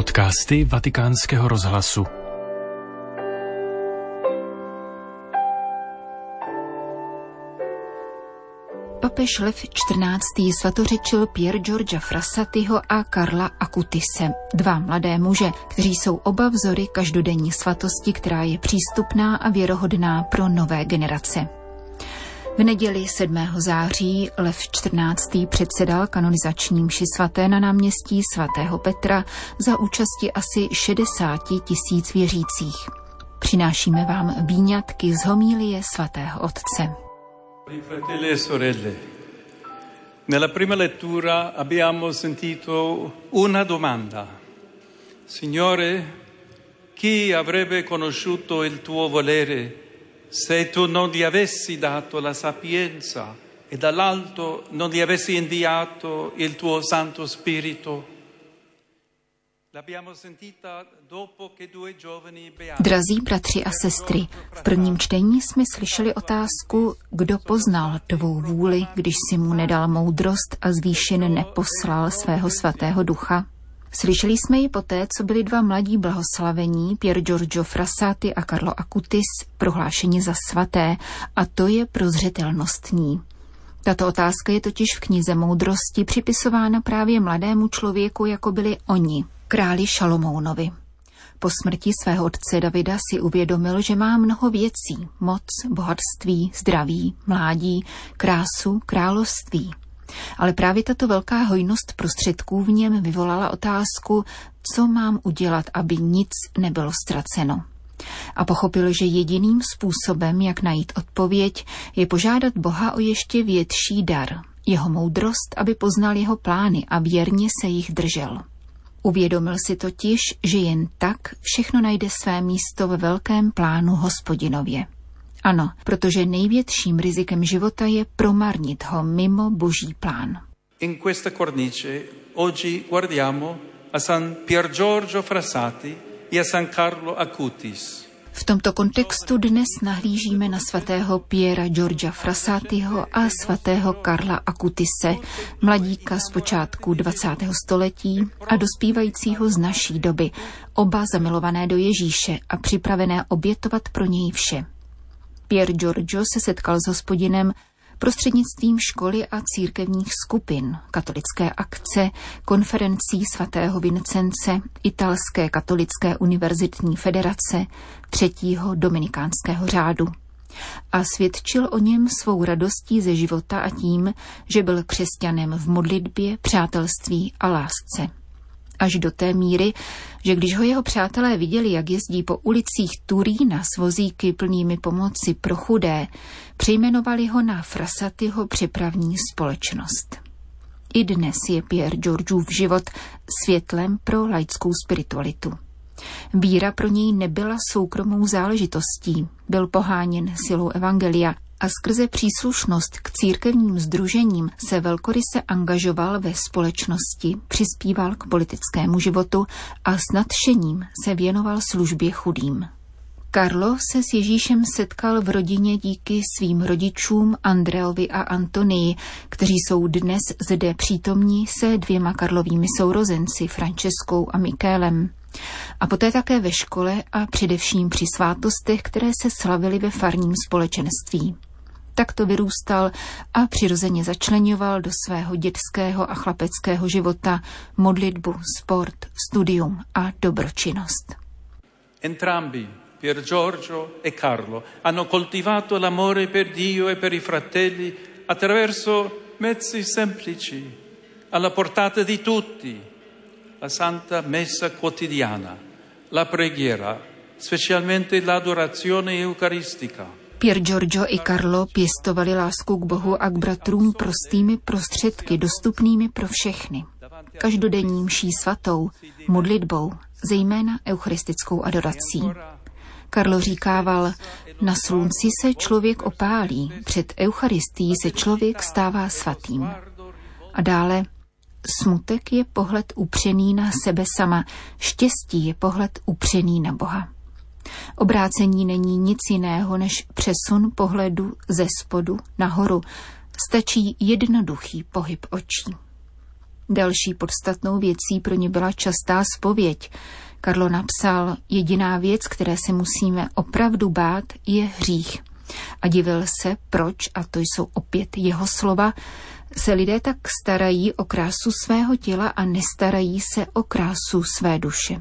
Podcasty Vatikánského rozhlasu. Papež Lev XIV. Svatořečil Pier Giorgia Frassatiho a Karla Akutise, dva mladé muže, kteří jsou oba vzory každodenní svatosti, která je přístupná a věrohodná pro nové generace. V neděli 7. září Lev XIV. Předsedal kanonizační mši svaté na náměstí svatého Petra za účasti asi 60 000 věřících. Přinášíme vám výňatky z homilie svatého otce. Fratelli e sorelle, nella prima lettura abbiamo sentito una domanda. Signore, chi avrebbe conosciuto il tuo volere se tu non gli avessi dato la sapienza e dall'alto non gli avessi inviato il tuo Santo Spirito? Drazí bratři a sestry, v prvním čtení jsme slyšeli otázku, kdo poznal tvou vůli, když si mu nedal moudrost a zvýšen neposlal svého svatého ducha. Slyšeli jsme ji poté, co byli dva mladí blahoslavení, Pier Giorgio Frassati a Carlo Acutis, prohlášeni za svaté, a to je prozřetelnostní. Tato otázka je totiž v knize Moudrosti připisována právě mladému člověku, jako byli oni, králi Šalomounovi. Po smrti svého otce Davida si uvědomil, že má mnoho věcí, moc, bohatství, zdraví, mládí, krásu, království. Ale právě tato velká hojnost prostředků v něm vyvolala otázku, co mám udělat, aby nic nebylo ztraceno. A pochopil, že jediným způsobem, jak najít odpověď, je požádat Boha o ještě větší dar, jeho moudrost, aby poznal jeho plány a věrně se jich držel. Uvědomil si totiž, že jen tak všechno najde své místo ve velkém plánu Hospodinově. Ano, protože největším rizikem života je promarnit ho mimo boží plán. In questa cornice oggi guardiamo a San Pier Giorgio Frassati e a San Carlo Acutis. V tomto kontextu dnes nahlížíme na svatého Piera Giorgia Frassatiho a svatého Karla Akutise, mladíka z počátku 20. století a dospívajícího z naší doby, oba zamilované do Ježíše a připravené obětovat pro něj vše. Pier Giorgio se setkal s Hospodinem prostřednictvím školy a církevních skupin, katolické akce, konferencí svatého Vincence, italské katolické univerzitní federace, 3. dominikánského řádu. A svědčil o něm svou radostí ze života a tím, že byl křesťanem v modlitbě, přátelství a lásce. Až do té míry, že když ho jeho přátelé viděli, jak jezdí po ulicích Turína s vozíky plnými pomoci pro chudé, přejmenovali ho na Frassatiho přepravní společnost. I dnes je Pier Giorgiův život světlem pro laickou spiritualitu. Víra pro něj nebyla soukromou záležitostí, byl poháněn silou evangelia a skrze příslušnost k církevním sdružením se velkoryse angažoval ve společnosti, přispíval k politickému životu a s nadšením se věnoval službě chudým. Karlo se s Ježíšem setkal v rodině díky svým rodičům Andreovi a Antonii, kteří jsou dnes zde přítomní se 2 Karlovými sourozenci, Franceskou a Michélem. A poté také ve škole a především při svátostech, které se slavily ve farním společenství. Takto vyrůstal a přirozeně začleňoval do svého dětského a chlapeckého života modlitbu, sport, studium a dobročinnost. Entrambi, Pier Giorgio e Carlo, hanno coltivato l'amore per Dio e per i fratelli attraverso mezzi semplici, alla portata di tutti. La Santa Messa quotidiana, la preghiera, specialmente l'adorazione eucaristica. Pier Giorgio i Carlo pěstovali lásku k Bohu a k bratrům prostými prostředky, dostupnými pro všechny. Každodenní mší svatou, modlitbou, zejména eucharistickou adorací. Karlo říkával, na slunci se člověk opálí, před eucharistií se člověk stává svatým. A dále, smutek je pohled upřený na sebe sama, štěstí je pohled upřený na Boha. Obrácení není nic jiného než přesun pohledu ze spodu nahoru. Stačí jednoduchý pohyb očí. Další podstatnou věcí pro ně byla častá zpověď. Carlo napsal, jediná věc, které se musíme opravdu bát, je hřích. A divil se, proč, a to jsou opět jeho slova, se lidé tak starají o krásu svého těla a nestarají se o krásu své duše.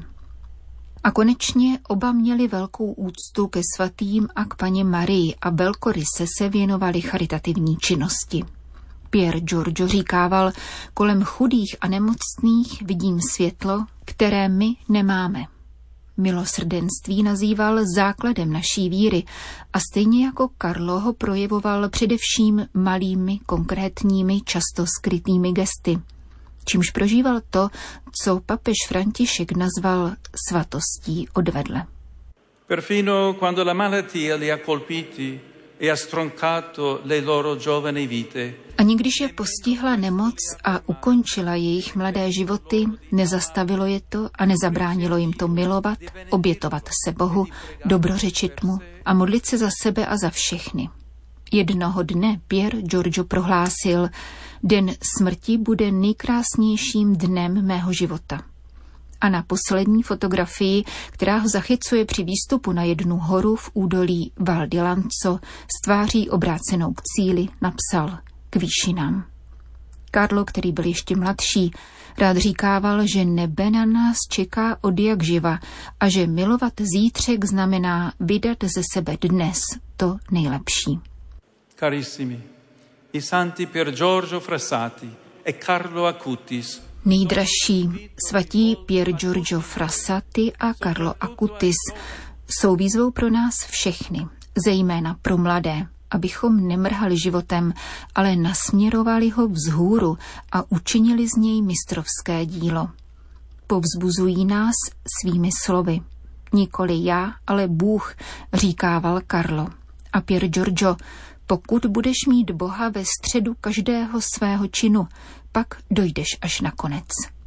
A konečně oba měli velkou úctu ke svatým a k Panně Marii a velkoryse se věnovali charitativní činnosti. Pier Giorgio říkával, kolem chudých a nemocných vidím světlo, které my nemáme. Milosrdenství nazýval základem naší víry a stejně jako Carlo ho projevoval především malými, konkrétními, často skrytými gesty, čímž prožíval to, co papež František nazval svatostí odvedle. Perfino quando la malattia li ha colpiti e ha stroncato le loro giovani vite. Ani když je postihla nemoc a ukončila jejich mladé životy, nezastavilo je to a nezabránilo jim to milovat, obětovat se Bohu, dobrořečit mu a modlit se za sebe a za všechny. Jednoho dne Pier Giorgio prohlásil, den smrti bude nejkrásnějším dnem mého života. A na poslední fotografii, která ho zachycuje při výstupu na jednu horu v údolí Val di Lanzo s tváří obrácenou k cíli, napsal k výšinám. Carlo, který byl ještě mladší, rád říkával, že nebe na nás čeká odjak živa a že milovat zítřek znamená vydat ze sebe dnes to nejlepší. Carissimi, i santi Pier Giorgio Frassati e Carlo Acutis. Nejdražší svatí Pier Giorgio Frassati a Carlo Acutis jsou výzvou pro nás všechny, zejména pro mladé, abychom nemrhali životem, ale nasměrovali ho vzhůru a učinili z něj mistrovské dílo. Povzbuzují nás svými slovy. Nikoli já, ale Bůh, říkával Carlo. A Pier Giorgio, pokud budeš mít Boha ve středu každého svého činu, pak dojdeš až na konec.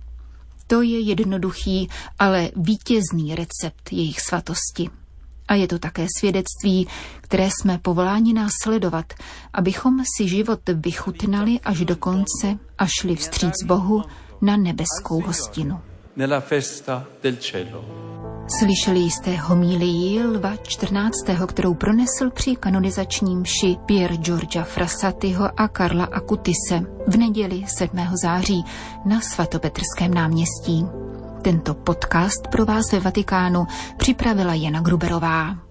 To je jednoduchý, ale vítězný recept jejich svatosti. A je to také svědectví, které jsme povoláni následovat, abychom si život vychutnali až do konce a šli vstříc Bohu na nebeskou hostinu. Nella festa del cielo. Slyšeli jste homílii Lva 14., kterou pronesl při kanonizační mši Pier Giorgia Frassatiho a Carla Acutise v neděli 7. září na svatopetrském náměstí. Tento podcast pro vás ve Vatikánu připravila Jana Gruberová.